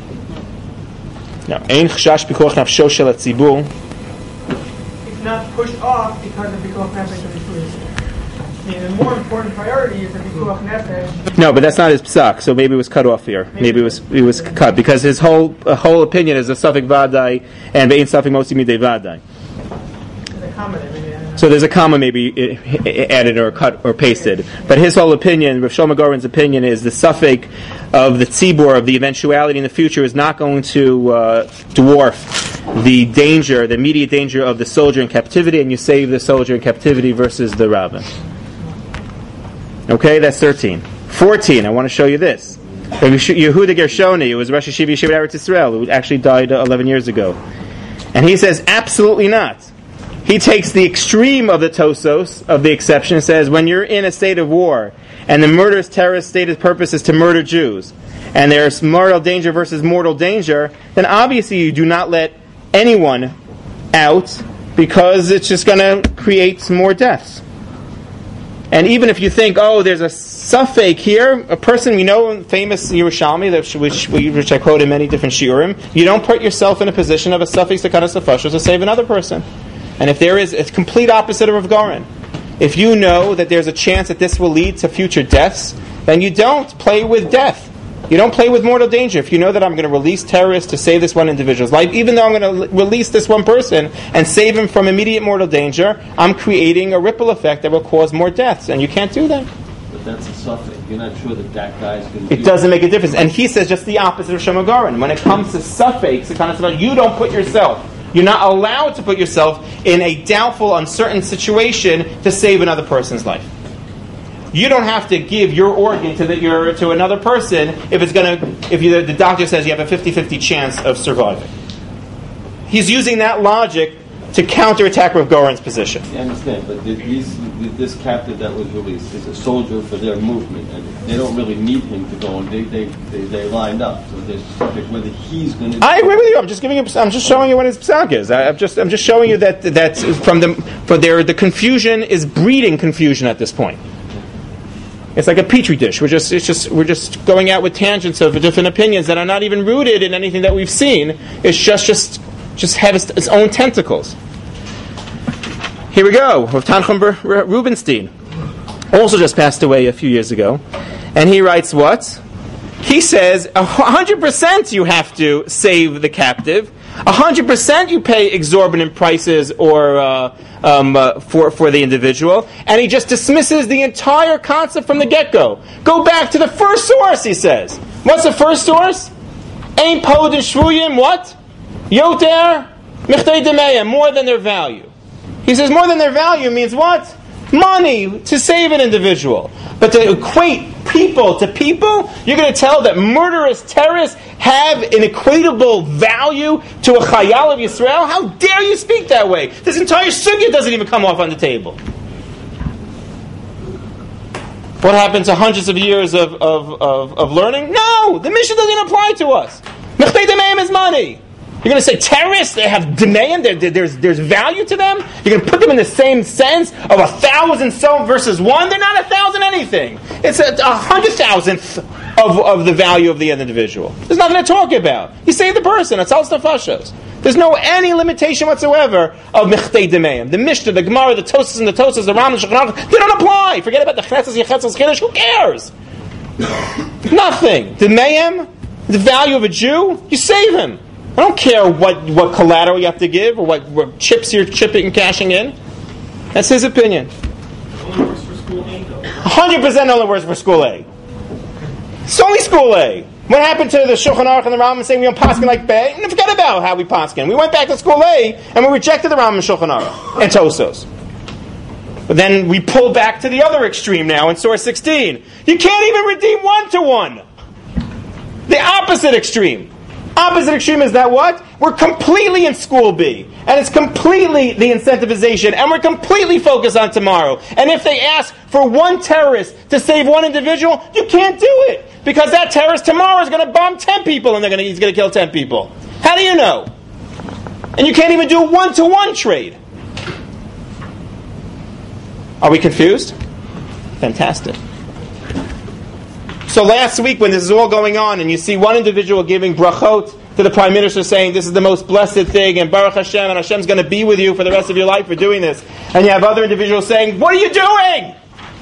No, ein chashash pikuach nafsho shel hatzibur. It's not pushed off because of pikuach nefesh of hashvuyim. I mean, the more important priority is the pikuach nefesh. No, but that's not his psak. So maybe it was cut off here. Maybe, maybe it was it was cut because his whole uh, whole opinion is a suffix vadai and ve'in suffix motzi midei vadai. There's a comment. I mean, yeah. So there's a comma maybe added or cut or pasted. But his whole opinion, Rav Shlomo Goren's opinion, is the suffix of the tzibur, of the eventuality in the future, is not going to uh, dwarf the danger, the immediate danger of the soldier in captivity, and you save the soldier in captivity versus the rabbin. Okay, that's thirteen. fourteen, I want to show you this. Yehuda Gershoni, who was Rosh Yeshiva Yeshiva Eretz Yisrael, who actually died eleven years ago. And he says, absolutely not. He takes the extreme of the Tosos, of the exception, and says, when you're in a state of war, and the murderous terrorist stated purpose is to murder Jews, and there's mortal danger versus mortal danger, then obviously you do not let anyone out, because it's just going to create more deaths. And even if you think, oh, there's a suffix here, a person we know, famous Yerushalmi, that which, which I quote in many different shiurim, you don't put yourself in a position of a suffix that kind of sufashos to save another person. And if there is a complete opposite of Rav Goren, if you know that there's a chance that this will lead to future deaths, then you don't play with death. You don't play with mortal danger. If you know that I'm going to release terrorists to save this one individual's life, even though I'm going to release this one person and save him from immediate mortal danger, I'm creating a ripple effect that will cause more deaths, and you can't do that. But that's a suffix. You're not sure that that guy's going to It doesn't make a difference. And he says just the opposite of Shlomo Goren. When it comes to suffix, it kind of says, you don't put yourself, you're not allowed to put yourself in a doubtful, uncertain situation to save another person's life. You don't have to give your organ to the, your, to another person if it's going to. If you, the doctor says you have a fifty-fifty chance of surviving. He's using that logic to counterattack Rav Goren's position. I understand, but these, this captive that was released is a soldier for their movement, and they don't really need him to go, and they they, they, they lined up. So there's subject whether he's going to. I agree with you. I'm just giving. You, I'm just showing you what his psak is. I, I'm just. I'm just showing you that that from the for their the confusion is breeding confusion at this point. It's like a petri dish. We're just, it's just, we're just going out with tangents of different opinions that are not even rooted in anything that we've seen. It's just, just, just have its, its own tentacles. Here we go. With Tanchum Rubinstein, also just passed away a few years ago, and he writes what? He says a hundred percent you have to save the captive. A hundred percent you pay exorbitant prices or uh, um, uh, for for the individual, and he just dismisses the entire concept from the get-go. Go back to the first source, he says. What's the first source? Ein pod shvuyim, what? Yoter michtei demeyim, more than their value. He says more than their value means what? Money to save an individual. But to equate people to people, you're going to tell that murderous terrorists have an equatable value to a Chayal of Yisrael? How dare you speak that way? This entire sugya doesn't even come off on the table. What happened to hundreds of years of, of, of, of learning? No! The mission doesn't apply to us. Mechdei Demeim is money. You're going to say terrorists, they have demeim, there, there's, there's value to them? You're going to put them in the same sense of a thousand so versus one? They're not a thousand anything. It's a, a hundred thousandth of, of the value of the individual. There's nothing to talk about. You save the person, it's all nefashos. There's no any limitation whatsoever of mechdei demeim. The Mishnah, the Gemara, the Tosas and the Tosas, the Ram and the Shulchan Aruch, they don't apply. Forget about the Chnetzes, Yechetzes, Chiddush, who cares? Nothing. Demeim, the value of a Jew, you save him. I don't care what, what collateral you have to give or what, what chips you're chipping and cashing in. That's his opinion. Only works for school A, though. one hundred percent only works for school A. It's only school A. What happened to the Shulchan Aruch and the Rambam saying we don't paskin like Bay? And forget about how we paskin. We went back to school A and we rejected the Rambam and Shulchan Aruch and Tosos. But then we pull back to the other extreme now in Surah sixteen. You can't even redeem one to one. The opposite extreme. Opposite extreme is that what? We're completely in school B. And it's completely the incentivization. And we're completely focused on tomorrow. And if they ask for one terrorist to save one individual, you can't do it. Because that terrorist tomorrow is going to bomb ten people and they're going to, he's going to kill ten people. How do you know? And you can't even do a one-to-one trade. Are we confused? Fantastic. So last week when this is all going on and you see one individual giving brachot to the Prime Minister saying this is the most blessed thing and Baruch Hashem and Hashem's going to be with you for the rest of your life for doing this. And you have other individuals saying, what are you doing?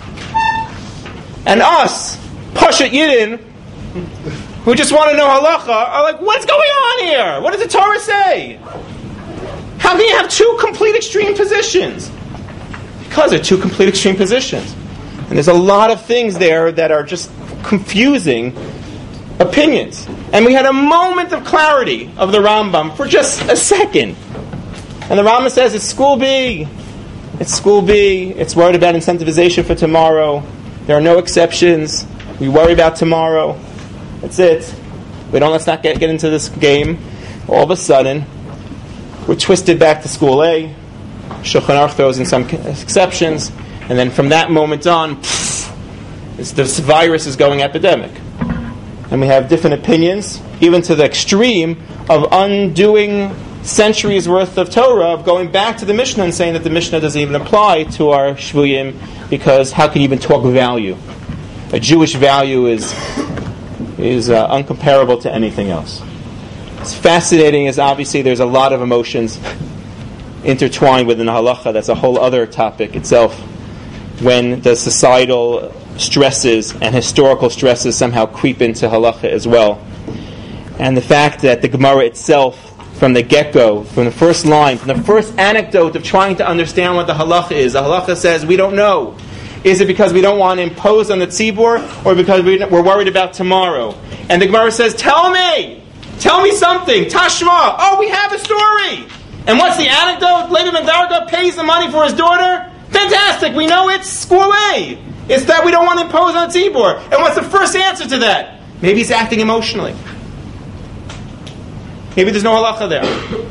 And us, Pashat Yidden, who just want to know halacha, are like, what's going on here? What does the Torah say? How can you have two complete extreme positions? Because they're two complete extreme positions. And there's a lot of things there that are just confusing opinions. And we had a moment of clarity of the Rambam for just a second. And the Rambam says it's school B. It's school B. It's worried about incentivization for tomorrow. There are no exceptions. We worry about tomorrow. That's it. We don't, let's not get, get into this game. All of a sudden, we're twisted back to school A. Shulchan Aruch throws in some exceptions. And then from that moment on, pff, it's, this virus is going epidemic. And we have different opinions, even to the extreme of undoing centuries worth of Torah, of going back to the Mishnah and saying that the Mishnah doesn't even apply to our Shvuyim, because how can you even talk value? A Jewish value is is uh, uncomparable to anything else. It's fascinating as obviously there's a lot of emotions intertwined within the halacha. That's a whole other topic itself. When the societal stresses and historical stresses somehow creep into halacha as well. And the fact that the Gemara itself, from the get-go, from the first line, from the first anecdote of trying to understand what the halacha is, the halacha says, we don't know. Is it because we don't want to impose on the tzibur, or because we, we're worried about tomorrow? And the Gemara says, tell me! Tell me something! Tashma! Oh, we have a story! And what's the anecdote? Levi ben Darga pays the money for his daughter? Fantastic! We know it's school A. It's that we don't want to impose on the tzibur. And what's the first answer to that? Maybe he's acting emotionally. Maybe there's no halacha there.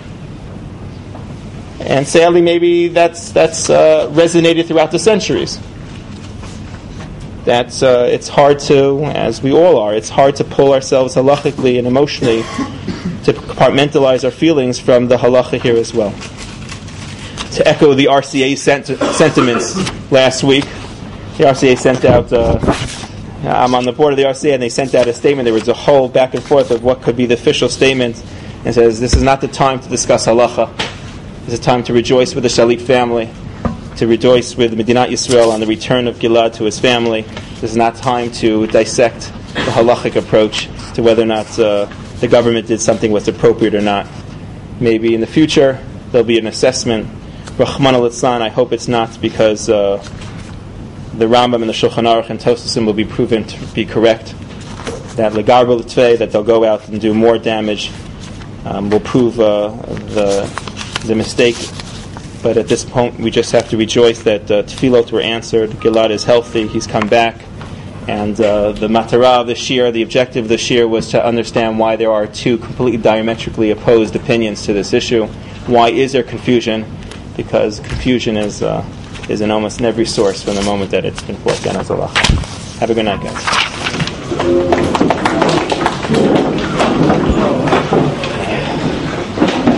And sadly, maybe that's that's uh, resonated throughout the centuries. That's uh, it's hard to, as we all are, it's hard to pull ourselves halachically and emotionally to compartmentalize our feelings from the halacha here as well. To echo the R C A sent- sentiments last week, the R C A sent out uh, I'm on the board of the R C A, and they sent out a statement. There was a whole back and forth of what could be the official statement. And it says, this is not the time to discuss halacha. This is time to rejoice with the Shalit family, to rejoice with Medinat Yisrael on the return of Gilad to his family. This is not time to dissect the halachic approach to whether or not uh, the government did something was appropriate or not. Maybe in the future there'll be an assessment. Rahman al-Islan, I hope it's not, because uh, the Rambam and the Shulchan Aruch and Tosasim will be proven to be correct. That Legarba L'Tvei, that they'll go out and do more damage, um, will prove uh, the the mistake. But at this point, we just have to rejoice that uh, tefillot were answered. Gilad is healthy; he's come back. And uh, the matara of the shir, the objective of the shir, was to understand why there are two completely diametrically opposed opinions to this issue. Why is there confusion? Because confusion is uh, is in almost in every source from the moment that it's been brought down as a law. Have a good night, guys.